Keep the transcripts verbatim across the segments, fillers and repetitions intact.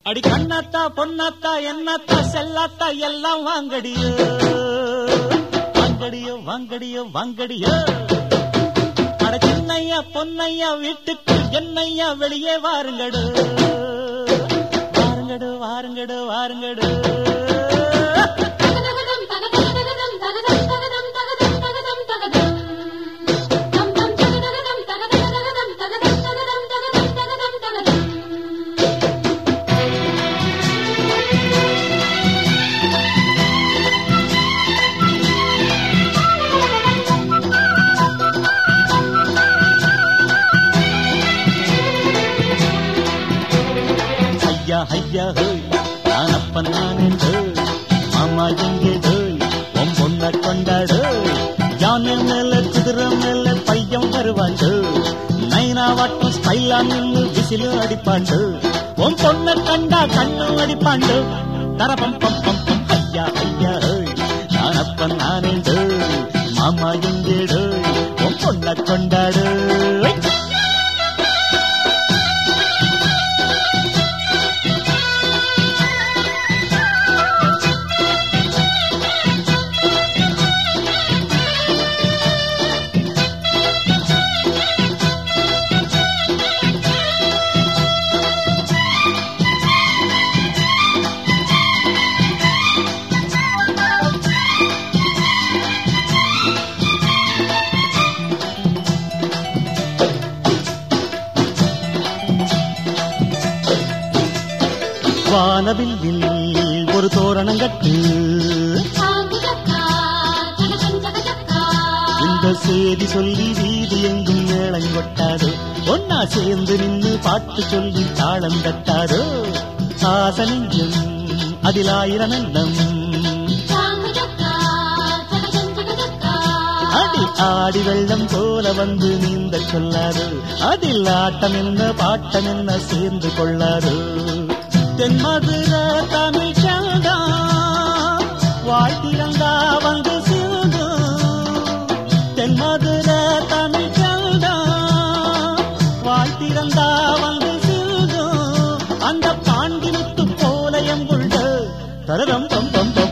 அடி கண்ணாத்தா பொன்னாத்தா என்னத்தா செல்லாத்தா எல்லாம் வாங்கடியோ வாங்கடியோ வாங்கடியோ வாங்கடியோ. அட சின்னையா பொன்னையா வீட்டுக்கு என்னையா வெளியே வாருங்கடு வாருங்கடு வாருங்கடு வாருங்கடு. ஐயா ஹோய் நான் அப்பன் நானே டோய் மாமா எங்கே டோய் உன் பொண்ண கொண்டாடு. யானை மேல குதிரை மேல பையன் வருவாண்டு நைனா வாட்டம் ஸ்டைலா நின்று விசிலு அடிப்பாண்டு உன் பொண்ண கண்டா கண்ணு அடிப்பாண்டு தரபம் பம் பம் பம். ஐயா ஐயா ஹோய் நான் அப்பன் நானே டோய் மாமா எங்கே டோய் உன் பொண்ண கொண்டாடு. வானவில்லில் ஒரு தோரணங்கட்டு இந்த செய்தி சொல்லி வீதி எங்கும் மேளங்கொட்டாதோ ஒன்னா சேர்ந்து நின்று பாட்டு சொல்லி தாளம் தட்டாதோ. ஆசலிங்கம் அதில் ஆயிரம் எண்ணம் அடி ஆடி வெள்ளம் போல வந்து நீந்த சொல்லாதோ அதில் ஆட்டம் என்ன பாட்டம் என்ன சேர்ந்து கொள்ளாதோ. தென்மதுர தமிழ் சங்கா வாழ்த்திரங்கா வந்து சிந்து தென்மதுர தமிழ் சங்கா வாழ்த்திரங்கா வந்து சிந்து அந்த பாண்டி முத்து போலயம் கொண்டு தரதம் பம் பம் பம்.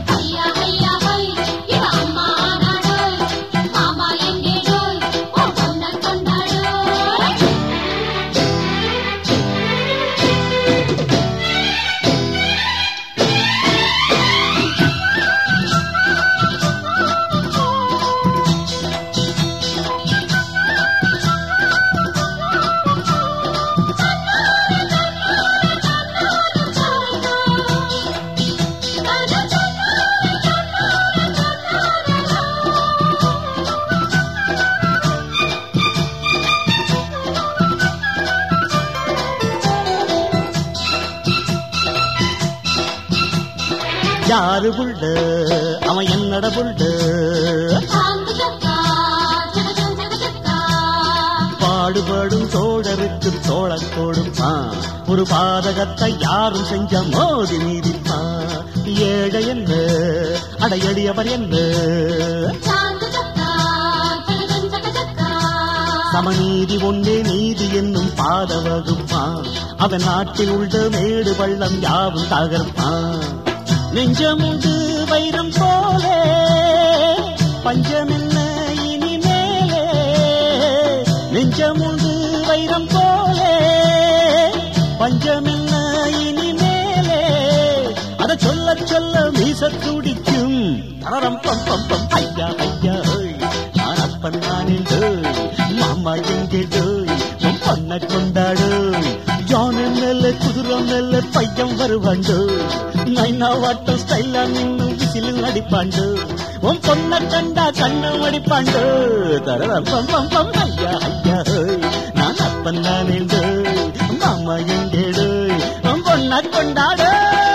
யாரு புள்ள அவன் என்னட புள்ள பாடுபடும் தோழருக்கு தோழக் கொடுப்பான் ஒரு பாதகத்தை யாரும் செஞ்ச மோதி நீதிப்பான். ஏழை என்ன அடையடியவர் என்ன சமநீதி ஒன்றே நீதி என்னும் பாத வகுப்பான் அவன் நாட்டில் உள்ள மேடு பள்ளம் யாவும் தகர்ப்பான். நெஞ்சமுண்டு வைரம் போலே பஞ்சமென்ன இனி மேலே நெஞ்சமுண்டு வைரம் போலே பஞ்சமென்ன இனி மேலே அத சொல்ல சொல்ல மீச துடிக்கும் தரம் பம் பம் பம். ஐயா ஐயா நான் அப்பன் நானே மாமா எங்கே உன் பொண்ண கொண்டாடு. யானை மேல குதிரை மேல பையன் வருவாண்டு நைனா வாட்டம் ஸ்டைலா நின்னு விசிலு அடிப்பாண்டு உன் பொண்ண கண்டா கண்ணு அடிப்பாண்டு தரதம் பம் பம் பம். ஐயா ஐயா நான் அப்பன் நானே மாமா எங்கே உன் பொண்ண கொண்டாடு.